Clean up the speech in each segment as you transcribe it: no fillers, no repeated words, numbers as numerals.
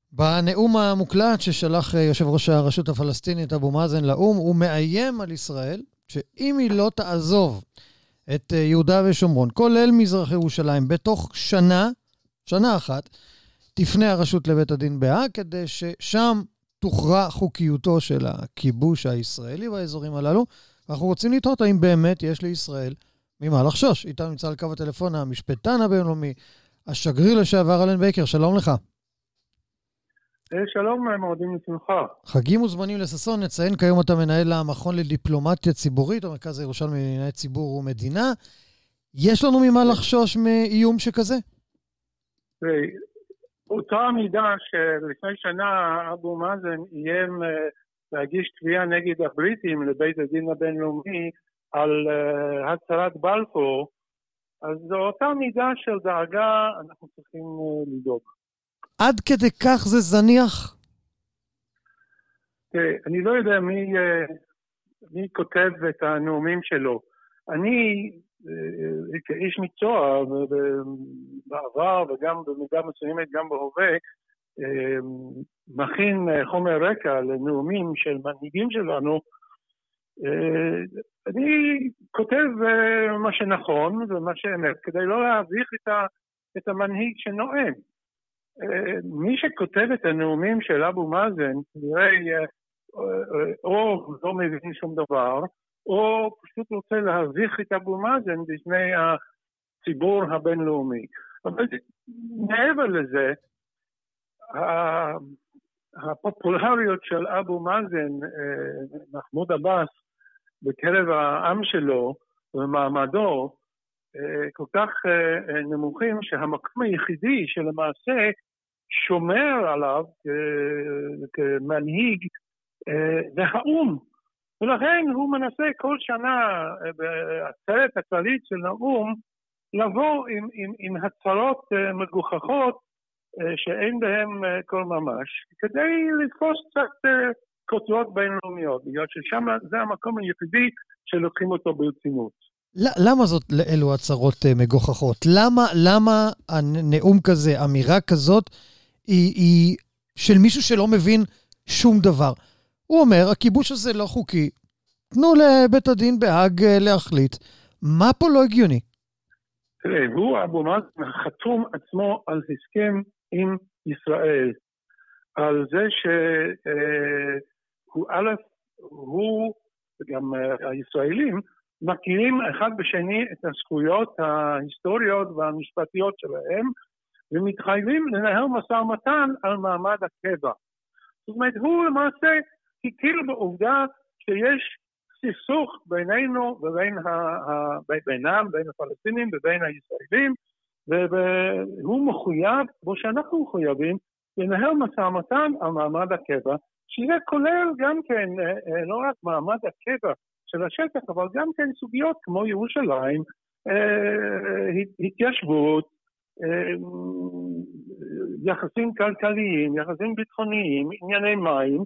בנאום המוקלט ששלח יושב ראש הרשות הפלסטינית אבו מאזן לאום, הוא מאיים על ישראל שאם היא לא תעזוב את יהודה ושומרון, כולל מזרח ירושלים, בתוך שנה אחת, תפנה הרשות לבית הדין בהאג, כדי ששם תוכרע חוקיותו של הכיבוש הישראלי באזורים הללו. אנחנו רוצים לתהות האם באמת יש לישראל ממה לחשוש. איתנו נמצא על קו הטלפון המשפטן הבינלאומי, השגריר לשעבר אלן בייקר. שלום לך. שלום, מועדים לשמחה. חגים וזמנים לששון. נציין כיום אתה מנהל המכון לדיפלומטיה ציבורית, או מרכז הירושלמי לענייני ציבור ומדינה. יש לנו ממה לחשוש מאיום שכזה? אותה מידה שלפני שנה אבו מאזן איים להגיש תביעה נגד הבריטים לבית הדין הבינלאומי על הצהרת בלפור, אז זו אותה מידה של דאגה אנחנו צריכים לדאוג. עד כדי כך זה זניח? אני לא יודע מי כותב את הנאומים שלו. אני כאיש מקצוע בעבר וגם במידה מסוימת גם בהווה, מכין חומר רקע לנאומים של מנהיגים שלנו. אני כותב מה שנכון ומה שאמת כדי לא להביך את המנהיג שנואם. מי שכותב את הנאומים של אבו מאזן נראה או לא מבין שום דבר, או פשוט רוצה להביך את אבו מאזן בפני הציבור הבינלאומי. אבל מעבר לזה, הפופולריות של אבו מאזן, מחמוד עבאס, בקרב העם שלו ומעמדו, כל כך נמוכים שהמקום היחידי שלמעשה שומר עליו כמנהיג זה האום. ולכן הוא מנסה כל שנה בעצרת הכללית של האום לבוא עם הצהרות מגוחכות שאין בהם כל ממש, כדי לתפוס קצת כותרות בינלאומיות, בגלל ששם זה המקום היחידי שלוקחים אותו ברצינות. למה זאת אלו הצהרות מגוחכות? למה הנאום כזה, אמירה כזאת, היא של מישהו שלא מבין שום דבר? הוא אומר, הכיבוש הזה לא חוקי, תנו לבית הדין בהאג להחליט. מה פה לא הגיוני? תראה, הוא אבו מאזן חתום עצמו על הסכם עם ישראל, על זה הוא וגם הישראלים מכירים אחד בשני את הזכויות ההיסטוריות והמשפטיות שלהם, ומתחייבים לנהל משא ומתן על מעמד הקבע. זאת אומרת, הוא למעשה הכיר בעובדה שיש סכסוך בינינו ובינם, בין הפלסטינים ובין הישראלים, והוא מחויב, כמו שאנחנו מחויבים, לנהל משא ומתן על מעמד הקבע, שזה כולל גם כן, לא רק מעמד הקבע של השטח, אבל גם כן סוגיות כמו ירושלים, התיישבות, יחסים כלכליים, יחסים ביטחוניים, ענייני מים,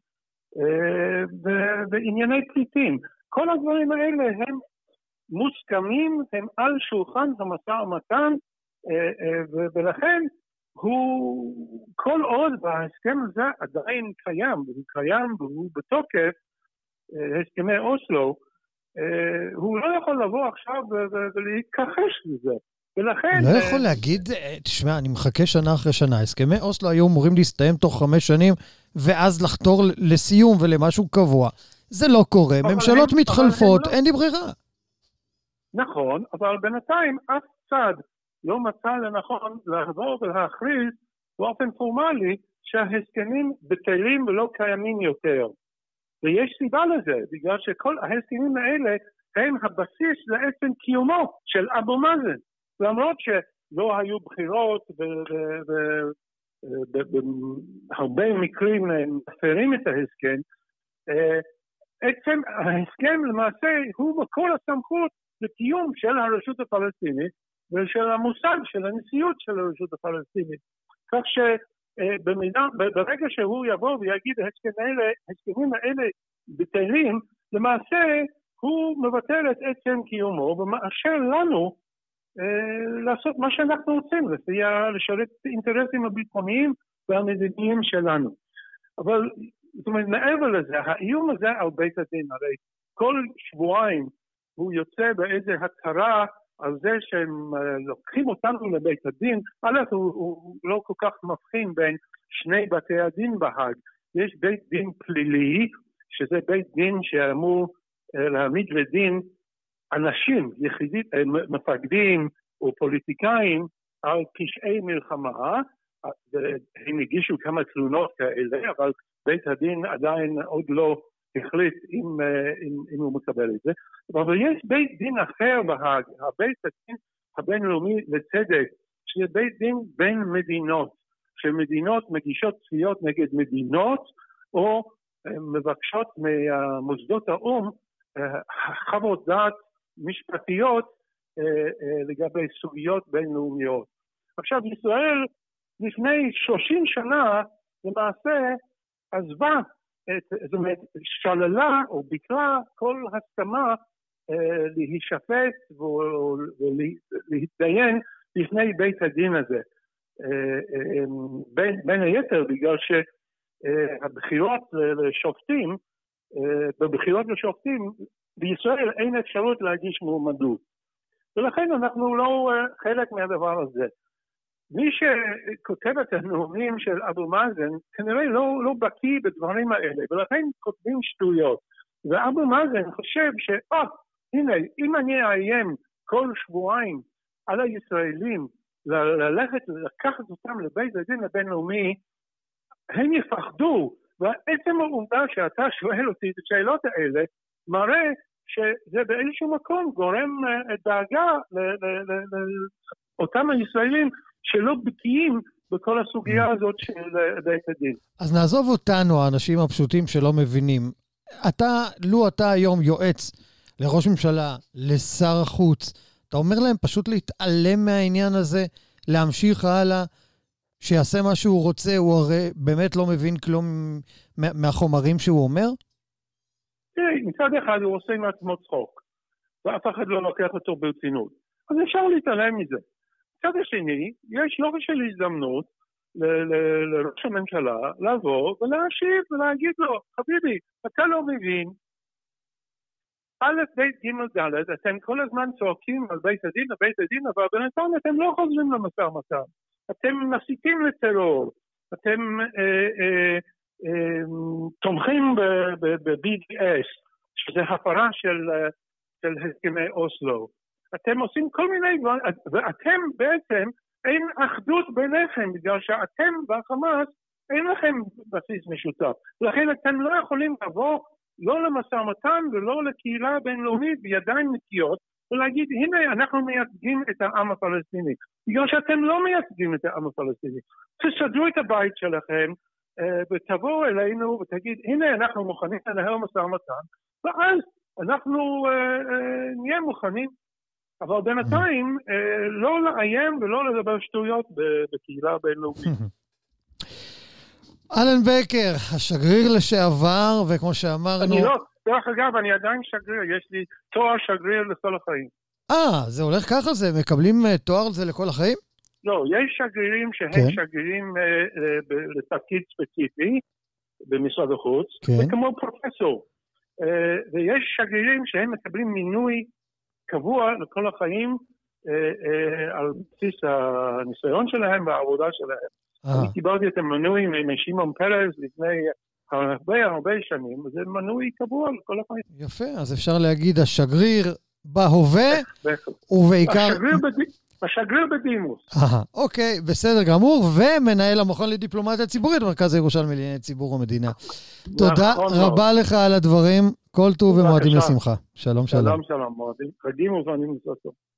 וענייני פליטים. כל הדברים האלה הם מוסכמים, הם על שולחן המשא ומתן, ולכן הוא, כל עוד בהסכם הזה עדיין קיים והוא בתוקף, הסכמי אוסלו, הוא לא יכול לבוא עכשיו ולהתכחש לזה. ולכן... לא יכול להגיד, תשמע, אני מחכה שנה אחרי שנה, הסכמי אוסלו היו אמורים להסתיים תוך 5 שנים, ואז לחתור לסיום ולמשהו קבוע. זה לא קורה, ממשלות מתחלפות, אין לי ברירה. נכון, אבל בינתיים אף צד לא מצא לנכון לעבור ולהכריז באופן פורמלי שההסכמים בטלים ולא קיימים יותר. ויש סיבה לזה, בגלל שכל ההסכמים האלה הם הבסיס לעצם קיומו של אבו מאזן. למרות שלא היו בחירות ובהרבה מקרים מפרים את ההסכם, עצם ההסכם למעשה הוא מקור הסמכות לקיום של הרשות הפלסטינית ושל המוסד של הנשיאות של הרשות הפלסטינית. כך שברגע שהוא יבוא ויגיד ההסכמים האלה בטלים, למעשה הוא מבטל את עצם קיומו ומאשר לנו לעשות מה שאנחנו רוצים, לשרת את האינטרסים הביטחוניים והמדיניים שלנו. אבל, זאת אומרת, מעבר לזה, האיום הזה על בית הדין, הרי כל שבועיים הוא יוצא באיזה הצהרה על זה שהם לוקחים אותנו לבית הדין. הוא לא כל כך מבחין בין שני בתי הדין בהאג. יש בית דין פלילי, שזה בית דין שאמור להעמיד לדין אנשים, מפקדים או פוליטיקאים על פשעי מלחמה. הם הגישו כמה תלונות כאלה, אבל בית הדין עדיין עוד לא החליט אם הוא מקבל את זה. אבל יש בית דין אחר בהאג, הבית הדין הבינלאומי לצדק, שזה בית דין בין מדינות, שמדינות מגישות תביעות נגד מדינות, או מבקשות ממוסדות האו"ם חוות דעת משפטיות לגבי סוגיות בינלאומיות. עכשיו, ישראל לפני 30 שנה למעשה עזבה, זאת אומרת, שללה או ביטלה כל הסכמה להישפט ולהתדיין לפני בית הדין הזה. בין היתר בגלל שהבחירות לשופטים, בבחירות לשופטים בישראל אין אפשרות להגיש מועמדות. ולכן אנחנו לא חלק מהדבר הזה. מי שכותב את הנאומים של אבו מאזן כנראה לא בקיא בדברים האלה, ולכן כותבים שטויות. ואבו מאזן חושב הנה, אם אני אאיים כל שבועיים על הישראלים לקחת אותם לבית הדין הבינלאומי, הם יפחדו. ועצם העובדה שאתה שואל אותי את השאלות האלה, מראה שזה באיזשהו מקום גורם דאגה לאותם הישראלים שלא בקיאים בכל הסוגיה הזאת של בית הדין. אז נעזוב אותנו, האנשים הפשוטים שלא מבינים. אתה היום יועץ לראש ממשלה, לשר החוץ, אתה אומר להם פשוט להתעלם מהעניין הזה, להמשיך הלאה, שיעשה מה שהוא רוצה, הוא הרי באמת לא מבין כלום מהחומרים שהוא אומר? מצד אחד הוא עושה מעצמו צחוק, ואף אחד לא לוקח אותו ברצינות. אז אפשר להתעלם מזה. מצד השני, יש לא של הזדמנות לראש הממשלה לבוא ולהשיב ולהגיד לו, חביבי, אתה לא מבין, א', בית ג' ד', אתם כל הזמן צועקים על בית הדין, אבל בינתיים אתם לא חוזרים למשא ומתן. אתם מסיתים לטרור, אתם תומכים ב-BDS, שזה הפרה של הסכמי אוסלו. אתם עושים כל מיני דברים, ואתם בעצם אין אחדות ביניכם, בגלל שאתם והחמאס אין לכם בסיס משותף. לכן אתם לא יכולים לבוא לא למשא ומתן ולא לקהילה בינלאומית בידיים נקיות, ולהגיד, הנה אנחנו מייצגים את העם הפלסטיני. בגלל שאתם לא מייצגים את העם הפלסטיני. תסדרו את הבית שלכם, ותבואו אלינו ותגיד, הנה אנחנו מוכנים לנהל משא ומתן, ואז אנחנו נהיה מוכנים. אבל בינתיים לא לאיים ולא לדבר שטויות בקהילה בינלאומית. אלן בקר, השגריר לשעבר, וכמו שאמרנו... דרך אגב, אני עדיין שגריר, יש לי תואר שגריר לכל החיים. זה הולך ככה? זה מקבלים תואר זה לכל החיים? לא, יש שגרירים שהם שגרירים לתפקיד ספציפי במשרד החוץ, וכמו פרופסור. ויש שגרירים שהם מקבלים מינוי קבוע לכל החיים על בסיס הניסיון שלהם והעבודה שלהם. אני קיבלתי את המנוי משמעון פרס לפני הרבה שנים, וזה מנוי קבוע לכל החיים. יפה, אז אפשר להגיד השגריר בהווה, ובעיקר... השגריר בדימוס. אוקיי, בסדר גמור, ומנהל המכון לדיפלומטיה ציבורית, מרכז ירושלים לענייני ציבור ומדינה. תודה רבה לך על הדברים, כל טוב ומועדים לשמחה. שלום. שלום, מועדים, חגים ובנים לסוף.